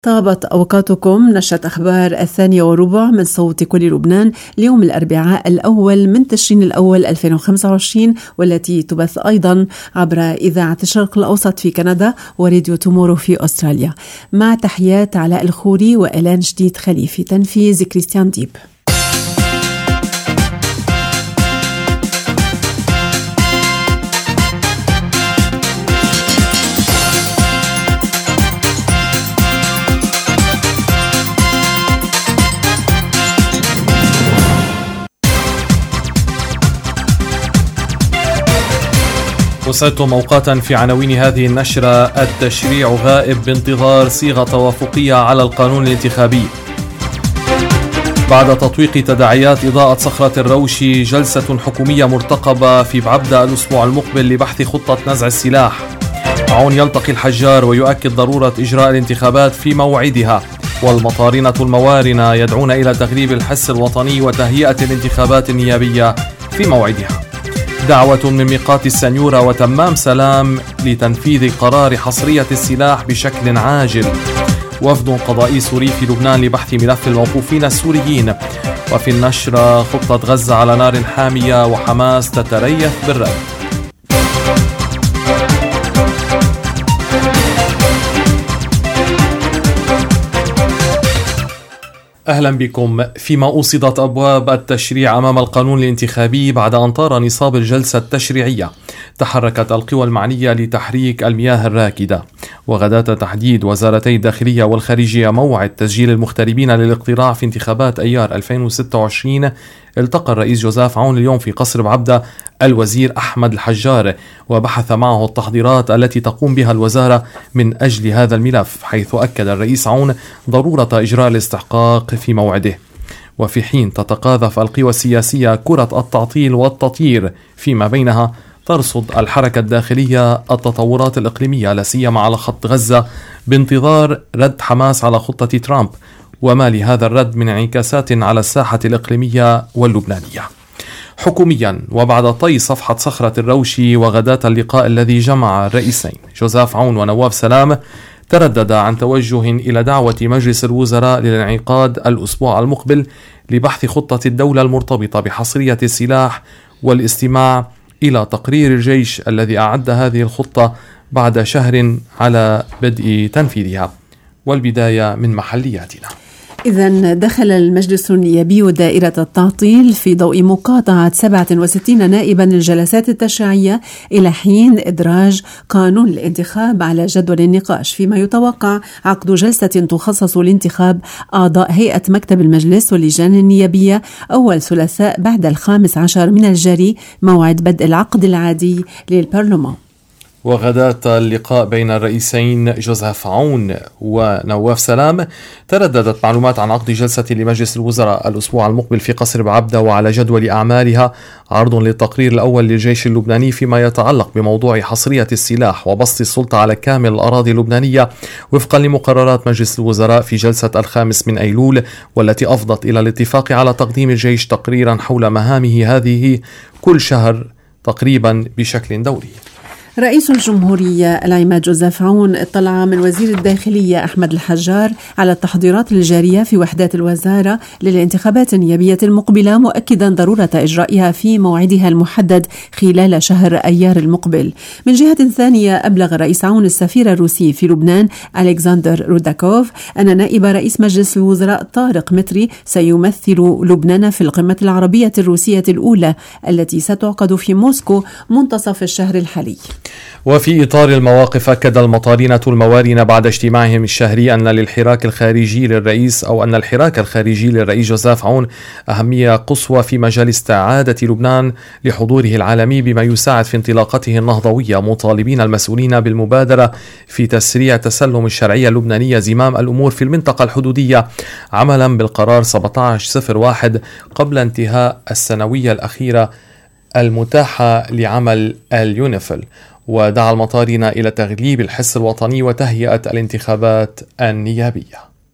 طابت أوقاتكم. نشرة أخبار 8:15 من صوت كل لبنان اليوم الأربعاء الأول من تشرين الأول 2025، والتي تبث أيضا عبر إذاعة الشرق الأوسط في كندا وراديو تومورو في أستراليا. مع تحيات علاء الخوري وإلان جديد خليفي، تنفيذ كريستيان ديب. وسعدتم أوقاتا في عناوين هذه النشرة. التشريع غائب بانتظار صيغة توافقية على القانون الانتخابي. بعد تطويق تداعيات إضاءة صخرة الروشي، جلسة حكومية مرتقبة في بعبدة الأسبوع المقبل لبحث خطة نزع السلاح. عون يلتقي الحجار ويؤكد ضرورة إجراء الانتخابات في موعدها. والمطارنة الموارنة يدعون إلى تغليب الحس الوطني وتهيئة الانتخابات النيابية في موعدها. دعوة من ميقات السنيورة وتمام سلام لتنفيذ قرار حصرية السلاح بشكل عاجل. وفد قضائي سوري في لبنان لبحث ملف الموقوفين السوريين. وفي النشرة خطة غزة على نار حامية وحماس تتريث بالرد. أهلا بكم. فيما أوصدت أبواب التشريع أمام القانون الانتخابي بعد أن طار نصاب الجلسة التشريعية، تحركت القوى المعنية لتحريك المياه الراكدة. وغداة تحديد وزارتي الداخلية والخارجية موعد تسجيل المغتربين للاقتراع في انتخابات أيار 2026، التقى الرئيس جوزيف عون اليوم في قصر بعبدة الوزير أحمد الحجار، وبحث معه التحضيرات التي تقوم بها الوزارة من أجل هذا الملف، حيث أكد الرئيس عون ضرورة إجراء الاستحقاق في موعده. وفي حين تتقاذف القوى السياسية كرة التعطيل والتطيير فيما بينها، ترصد الحركة الداخلية التطورات الإقليمية لا سيما على خط غزة بانتظار رد حماس على خطة ترامب، وما لهذا الرد من انعكاسات على الساحة الإقليمية واللبنانية. حكوميا، وبعد طي صفحة صخرة الروشي وغداة اللقاء الذي جمع الرئيسين جوزيف عون ونواف سلام، تردد عن توجه إلى دعوة مجلس الوزراء للانعقاد الأسبوع المقبل لبحث خطة الدولة المرتبطة بحصرية السلاح والاستماع إلى تقرير الجيش الذي أعد هذه الخطة بعد شهر على بدء تنفيذها. والبداية من محلياتنا. إذن دخل المجلس النيابي دائرة التعطيل في ضوء مقاطعة 67 نائبا للجلسات التشريعية إلى حين إدراج قانون الانتخاب على جدول النقاش، فيما يتوقع عقد جلسة تخصص لانتخاب أعضاء هيئة مكتب المجلس واللجان النيابية أول ثلاثاء بعد 15 من الجاري، موعد بدء العقد العادي للبرلمان. وغداة اللقاء بين الرئيسين جوزيف عون ونواف سلام، ترددت معلومات عن عقد جلسة لمجلس الوزراء الأسبوع المقبل في قصر بعبدة، وعلى جدول أعمالها عرض للتقرير الأول للجيش اللبناني فيما يتعلق بموضوع حصرية السلاح وبسط السلطة على كامل الأراضي اللبنانية وفقا لمقررات مجلس الوزراء في جلسة 5 من أيلول، والتي أفضت إلى الاتفاق على تقديم الجيش تقريرا حول مهامه هذه كل شهر تقريبا بشكل دوري. رئيس الجمهورية العماد جوزيف عون اطلع من وزير الداخلية أحمد الحجار على التحضيرات الجارية في وحدات الوزارة للانتخابات النيابية المقبلة، مؤكدا ضرورة إجرائها في موعدها المحدد خلال شهر أيار المقبل. من جهة ثانية، أبلغ رئيس عون السفير الروسي في لبنان ألكسندر روداكوف أن نائب رئيس مجلس الوزراء طارق متري سيمثل لبنان في القمة العربية الروسية الأولى التي ستعقد في موسكو منتصف الشهر الحالي. وفي إطار المواقف، أكد المطارنة الموارنة بعد اجتماعهم الشهري أن الحراك الخارجي للرئيس جوزيف عون أهمية قصوى في مجال استعادة لبنان لحضوره العالمي بما يساعد في انطلاقته النهضوية، مطالبين المسؤولين بالمبادرة في تسريع تسلم الشرعية اللبنانية زمام الأمور في المنطقة الحدودية عملا بالقرار 1701 قبل انتهاء السنوية الأخيرة المتاحة لعمل اليونيفيل. ودعا المطارنة إلى تغليب الحس الوطني وتهيئة الانتخابات النيابية.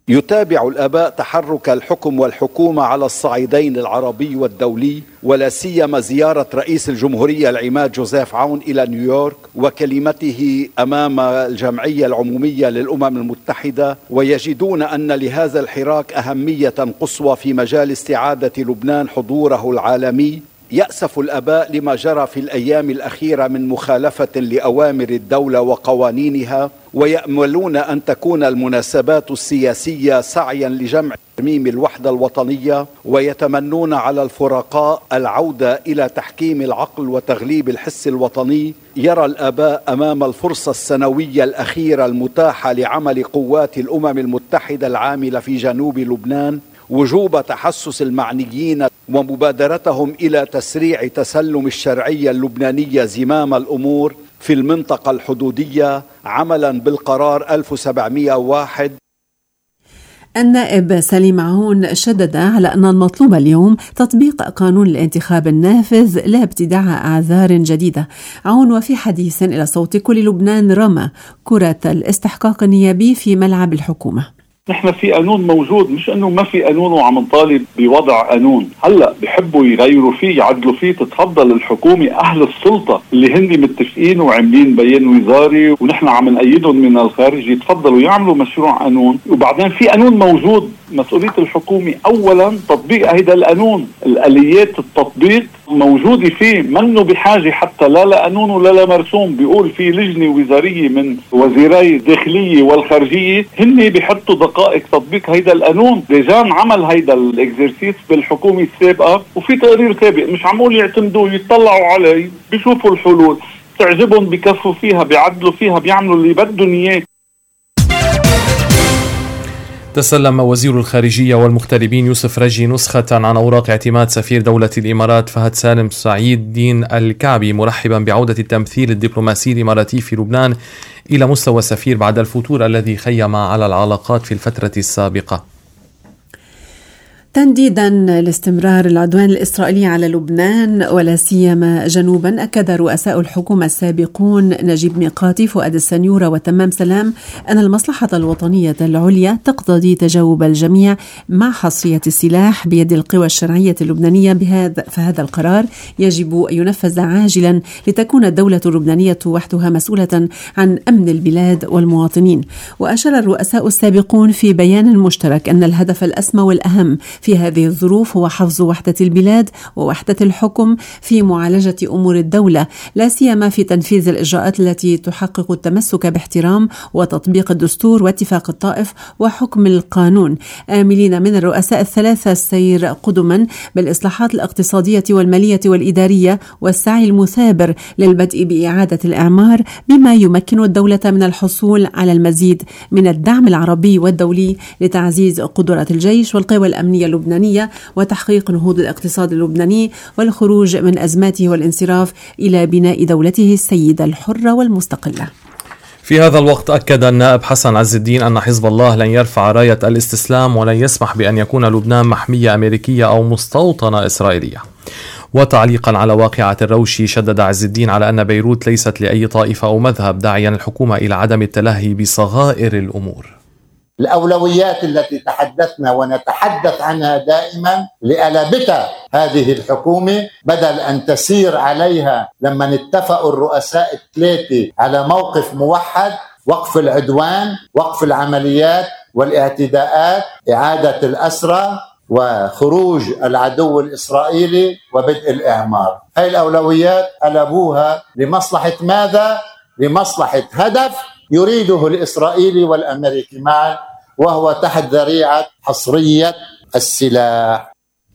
يتابع الآباء تحرك الحكم والحكومة على الصعيدين العربي والدولي، ولا سيما زيارة رئيس الجمهورية العماد جوزيف عون إلى نيويورك وكلمته أمام الجمعية العمومية للأمم المتحدة، ويجدون أن لهذا الحراك أهمية قصوى في مجال استعادة لبنان حضوره العالمي. يأسف الآباء لما جرى في الأيام الأخيرة من مخالفة لأوامر الدولة وقوانينها، ويأملون أن تكون المناسبات السياسية سعيا لجمع ترميم الوحدة الوطنية، ويتمنون على الفرقاء العودة إلى تحكيم العقل وتغليب الحس الوطني. يرى الآباء أمام الفرصة السنوية الأخيرة المتاحة لعمل قوات الأمم المتحدة العاملة في جنوب لبنان وجوب تحسس المعنيين ومبادرتهم إلى تسريع تسلم الشرعية اللبنانية زمام الأمور في المنطقة الحدودية عملا بالقرار 1701. النائب سليم عون شدد على أن المطلوب اليوم تطبيق قانون الانتخاب النافذ لا ابتداع أعذار جديدة. عون وفي حديث إلى صوت كل لبنان رمى كرة الاستحقاق النيابي في ملعب الحكومة. نحن في قانون موجود، مش انه ما في قانون وعم نطالب بوضع قانون. هلا بحبوا يغيروا فيه يعدلوا فيه، تتفضل الحكومة اهل السلطة اللي هن متفقين وعاملين بيان وزاري ونحن عم نأيدهم من الخارج يتفضلوا يعملوا مشروع قانون، وبعدين في قانون موجود. مسؤولية الحكومة اولا تطبيق هيدا القانون، الاليات التطبيق موجودة فيه، منه بحاجة حتى لا قانون ولا مرسوم. بيقول في لجنة وزارية من وزيري الداخلية والخارجية هن بيحطوا دقائق تطبيق هيدا القانون. ديجان عمل هيدا الاكزرسيس بالحكومة السابقة وفي تقرير سابق، مش عمول يعتمدوا يطلعوا عليه، بيشوفوا الحلول تعجبهم بكفوا فيها، بيعدلوا فيها، بيعملوا اللي بدهم اياه. تسلم وزير الخارجية والمغتربين يوسف رجي نسخة عن أوراق اعتماد سفير دولة الإمارات فهد سالم سعيد دين الكعبي، مرحبا بعودة التمثيل الدبلوماسي الإماراتي في لبنان إلى مستوى سفير بعد الفتور الذي خيم على العلاقات في الفترة السابقة. تنديدا لاستمرار العدوان الإسرائيلي على لبنان ولا سيما جنوبا، أكد رؤساء الحكومة السابقون نجيب ميقاتي، فؤاد السنيورة وتمام سلام أن المصلحة الوطنية العليا تقتضي تجاوب الجميع مع حصرية السلاح بيد القوى الشرعية اللبنانية. فهذا القرار يجب أن ينفذ عاجلا لتكون الدولة اللبنانية وحدها مسؤولة عن أمن البلاد والمواطنين. وأشار الرؤساء السابقون في بيان مشترك أن الهدف الأسمى والأهم في هذه الظروف هو حفظ وحدة البلاد ووحدة الحكم في معالجة أمور الدولة، لا سيما في تنفيذ الإجراءات التي تحقق التمسك باحترام وتطبيق الدستور واتفاق الطائف وحكم القانون، آملين من الرؤساء الثلاثة السير قدما بالإصلاحات الاقتصادية والمالية والإدارية والسعي المثابر للبدء بإعادة الإعمار بما يمكن الدولة من الحصول على المزيد من الدعم العربي والدولي لتعزيز قدرات الجيش والقوى الأمنية اللبنانية وتحقيق نهوض الاقتصاد اللبناني والخروج من أزماته والانصراف إلى بناء دولته السيدة الحرة والمستقلة. في هذا الوقت أكد النائب حسن عز الدين أن حزب الله لن يرفع راية الاستسلام ولن يسمح بأن يكون لبنان محمية أمريكية أو مستوطنة إسرائيلية. وتعليقا على واقعة الروشي شدد عز الدين على أن بيروت ليست لأي طائفة أو مذهب، داعيا الحكومة إلى عدم التلهي بصغائر الأمور. الأولويات التي تحدثنا ونتحدث عنها دائما لألبتها هذه الحكومة، بدل أن تسير عليها لما اتفقوا الرؤساء الثلاثة على موقف موحد: وقف العدوان، وقف العمليات والاعتداءات، إعادة الأسرى، وخروج العدو الإسرائيلي وبدء الإعمار. هذه الأولويات قلبوها لمصلحة ماذا؟ لمصلحة هدف يريده الإسرائيلي والأمريكي معا، وهو تحت ذريعة حصرية السلاح.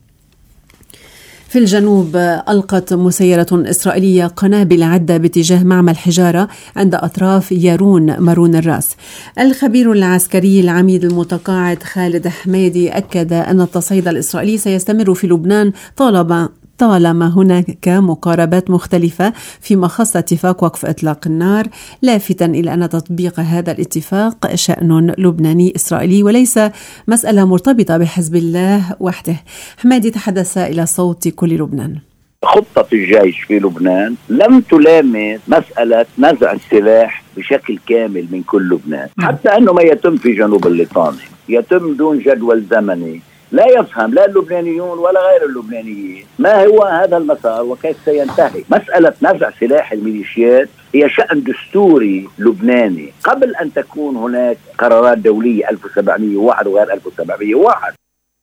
في الجنوب ألقت مسيرة إسرائيلية قنابل عدة باتجاه معمل حجارة عند أطراف يارون مارون الراس. الخبير العسكري العميد المتقاعد خالد حميدي أكد أن التصعيد الإسرائيلي سيستمر في لبنان طالما هناك مقاربات مختلفة فيما خص اتفاق وقف إطلاق النار، لافتا إلى أن تطبيق هذا الاتفاق شأن لبناني إسرائيلي وليس مسألة مرتبطة بحزب الله وحده. حمادي تحدث إلى صوت كل لبنان. خطة الجيش في لبنان لم تلامس مسألة نزع السلاح بشكل كامل من كل لبنان، حتى أنه ما يتم في جنوب الليطاني. يتم دون جدول زمني لا يفهم لا اللبنانيون ولا غير اللبنانيين ما هو هذا المسار وكيف سينتهي. مسألة نزع سلاح الميليشيات هي شأن دستوري لبناني قبل أن تكون هناك قرارات دولية 1701 وغير 1701.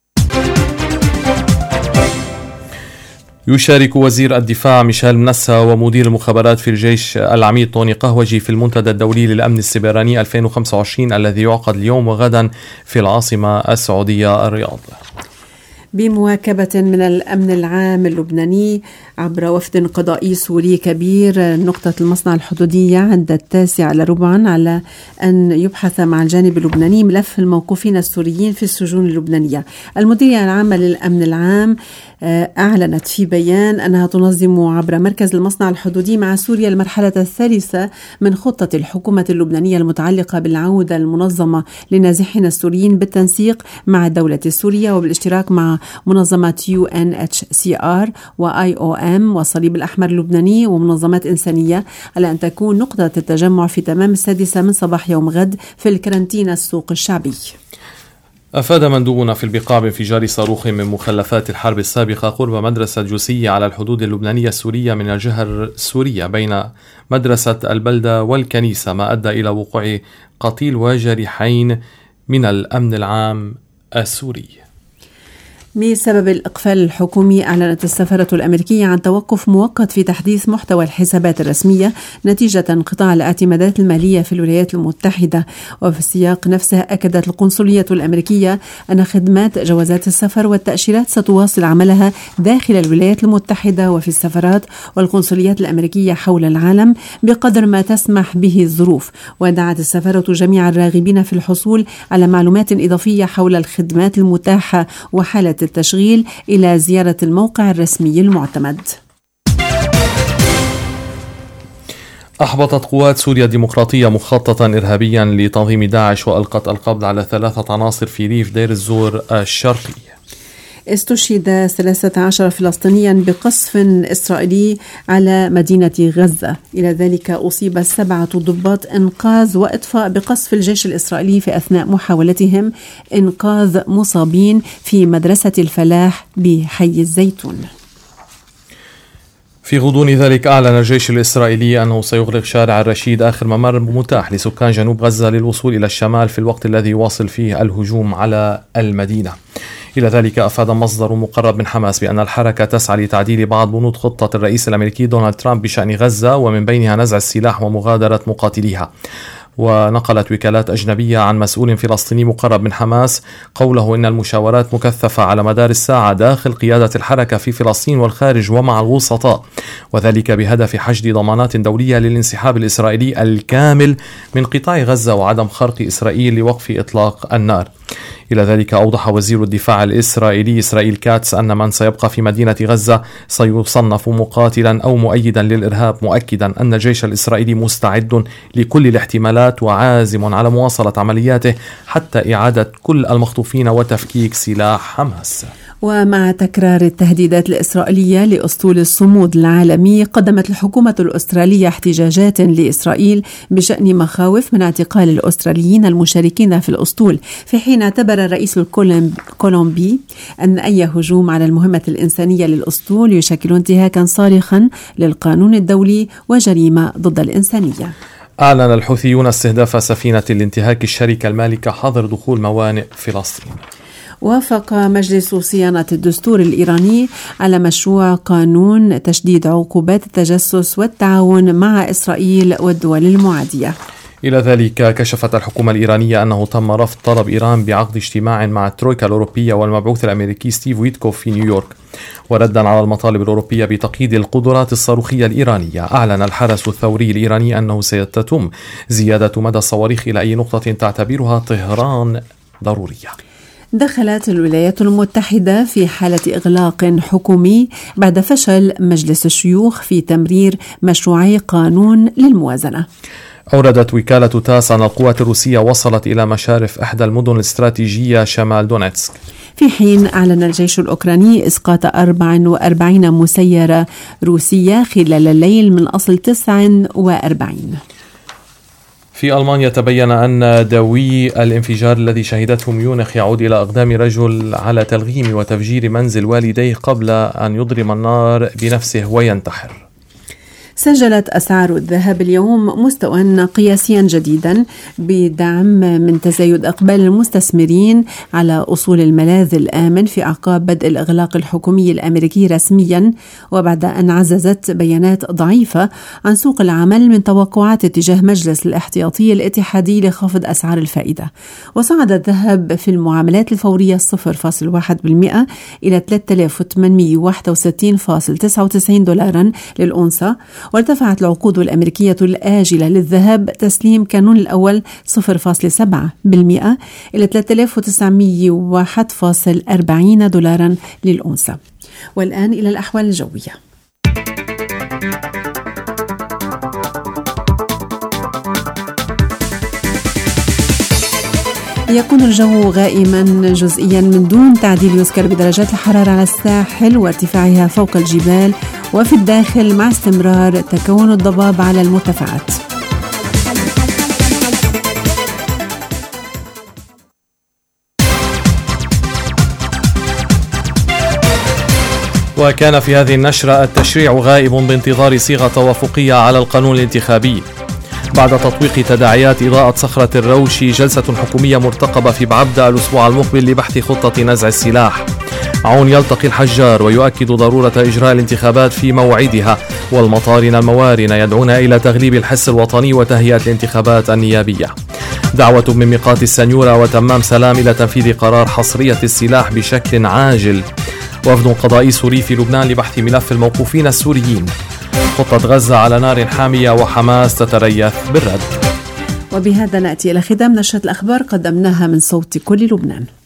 يشارك وزير الدفاع ميشيل منسا ومدير المخابرات في الجيش العميد طوني قهوجي في المنتدى الدولي للأمن السيبراني 2025 الذي يعقد اليوم وغدا في العاصمة السعودية الرياض. بمواكبة من الأمن العام اللبناني عبر وفد قضائي سوري كبير نقطة المصنع الحدودية عند 9:15 على أن يبحث مع الجانب اللبناني ملف الموقوفين السوريين في السجون اللبنانية. المديرية العامة للأمن العام أعلنت في بيان أنها تنظم عبر مركز المصنع الحدودي مع سوريا المرحلة الثالثة من خطة الحكومة اللبنانية المتعلقة بالعودة المنظمة لنازحين السوريين بالتنسيق مع الدولة السورية وبالاشتراك مع منظمة UNHCR وIOM والصليب الأحمر اللبناني ومنظمات إنسانية على أن تكون نقطة التجمع في تمام 6 من صباح يوم غد في الكرنتينا السوق الشعبي. أفاد مندوبنا في البقاع بانفجار صاروخ من مخلفات الحرب السابقة قرب مدرسة جوسية على الحدود اللبنانية السورية من الجهة السورية بين مدرسة البلدة والكنيسة، ما أدى إلى وقوع قتيل وجريحين من الأمن العام السوري. بسبب الإقفال الحكومي أعلنت السفارة الأمريكية عن توقف مؤقت في تحديث محتوى الحسابات الرسمية نتيجة انقطاع الاعتمادات المالية في الولايات المتحدة. وفي السياق نفسه أكدت القنصلية الأمريكية أن خدمات جوازات السفر والتأشيرات ستواصل عملها داخل الولايات المتحدة وفي السفارات والقنصليات الأمريكية حول العالم بقدر ما تسمح به الظروف. ودعت السفارة جميع الراغبين في الحصول على معلومات إضافية حول الخدمات المتاحة وحالة التشغيل إلى زيارة الموقع الرسمي المعتمد. أحبطت قوات سوريا الديمقراطية مخططا إرهابيا لتنظيم داعش وألقت القبض على 3 عناصر في ريف دير الزور الشرقي. استشهد 13 فلسطينيا بقصف إسرائيلي على مدينة غزة. إلى ذلك أصيب 7 ضباط إنقاذ وإطفاء بقصف الجيش الإسرائيلي في أثناء محاولتهم إنقاذ مصابين في مدرسة الفلاح بحي الزيتون. في غضون ذلك أعلن الجيش الإسرائيلي أنه سيغلق شارع الرشيد آخر ممر متاح لسكان جنوب غزة للوصول إلى الشمال في الوقت الذي يواصل فيه الهجوم على المدينة. إلى ذلك أفاد مصدر مقرب من حماس بأن الحركة تسعى لتعديل بعض بنود خطة الرئيس الأمريكي دونالد ترامب بشأن غزة ومن بينها نزع السلاح ومغادرة مقاتليها. ونقلت وكالات أجنبية عن مسؤول فلسطيني مقرب من حماس قوله إن المشاورات مكثفة على مدار الساعة داخل قيادة الحركة في فلسطين والخارج ومع الوسطاء، وذلك بهدف حشد ضمانات دولية للانسحاب الإسرائيلي الكامل من قطاع غزة وعدم خرق إسرائيل لوقف إطلاق النار. إلى ذلك أوضح وزير الدفاع الإسرائيلي إسرائيل كاتس أن من سيبقى في مدينة غزة سيصنف مقاتلا أو مؤيدا للإرهاب، مؤكدا أن الجيش الإسرائيلي مستعد لكل الاحتمالات وعازم على مواصلة عملياته حتى إعادة كل المخطوفين وتفكيك سلاح حماس. ومع تكرار التهديدات الإسرائيلية لأسطول الصمود العالمي، قدمت الحكومة الأسترالية احتجاجات لإسرائيل بشأن مخاوف من اعتقال الأستراليين المشاركين في الأسطول، في حين اعتبر الرئيس الكولومبي أن أي هجوم على المهمة الإنسانية للأسطول يشكل انتهاكا صارخا للقانون الدولي وجريمة ضد الإنسانية. أعلن الحوثيون استهداف سفينة الانتهاك الشركة المالكة حظر دخول موانئ فلسطين. وافق مجلس صيانة الدستور الإيراني على مشروع قانون تشديد عقوبات التجسس والتعاون مع إسرائيل والدول المعادية. إلى ذلك كشفت الحكومة الإيرانية أنه تم رفض طلب إيران بعقد اجتماع مع الترويكا الأوروبية والمبعوث الأمريكي ستيف ويتكوف في نيويورك. وردا على المطالب الأوروبية بتقييد القدرات الصاروخية الإيرانية، أعلن الحرس الثوري الإيراني أنه سيتم زيادة مدى الصواريخ إلى أي نقطة تعتبرها طهران ضرورية. دخلت الولايات المتحدة في حالة إغلاق حكومي بعد فشل مجلس الشيوخ في تمرير مشروعي قانون للموازنة. أوردت وكالة تاس أن القوات الروسية وصلت إلى مشارف إحدى المدن الاستراتيجية شمال دونيتسك، في حين أعلن الجيش الأوكراني إسقاط 44 مسيرة روسية خلال الليل من أصل 49. في ألمانيا تبين أن دوي الانفجار الذي شهدته ميونخ يعود إلى أقدام رجل على تلغيم وتفجير منزل والديه قبل أن يضرم النار بنفسه وينتحر. سجلت أسعار الذهب اليوم مستوى قياسيا جديدا بدعم من تزايد إقبال المستثمرين على أصول الملاذ الآمن في أعقاب بدء الإغلاق الحكومي الأمريكي رسميا، وبعد أن عززت بيانات ضعيفة عن سوق العمل من توقعات اتجاه مجلس الاحتياطي الاتحادي لخفض أسعار الفائدة. وصعد الذهب في المعاملات الفورية 0.1% إلى 3861.99 دولارا للأونصة، وارتفعت العقود الأمريكية الآجلة للذهب تسليم كانون الأول 0.7% إلى 3901.40 دولارا للأونصة. والآن إلى الأحوال الجوية. يكون الجو غائما جزئيا من دون تعديل يذكر بدرجات الحرارة على الساحل وارتفاعها فوق الجبال وفي الداخل، مع استمرار تكون الضباب على المرتفعات. وكان في هذه النشرة التشريع غائب بانتظار صيغة توافقية على القانون الانتخابي. بعد تطويق تداعيات إضاءة صخرة الروش، جلسة حكومية مرتقبة في بعبدة الأسبوع المقبل لبحث خطة نزع السلاح. عون يلتقي الحجار ويؤكد ضرورة إجراء الانتخابات في موعدها، والمطارن الموارن يدعون إلى تغليب الحس الوطني وتهيئة الانتخابات النيابية. دعوة من ميقات السنيورة وتمام سلام إلى تنفيذ قرار حصرية السلاح بشكل عاجل. وفد قضائي سوري في لبنان لبحث ملف الموقوفين السوريين. خطة غزة على نار حامية وحماس تتريث بالرد. وبهذا نأتي إلى ختام نشرة الأخبار قدمناها من صوت كل لبنان.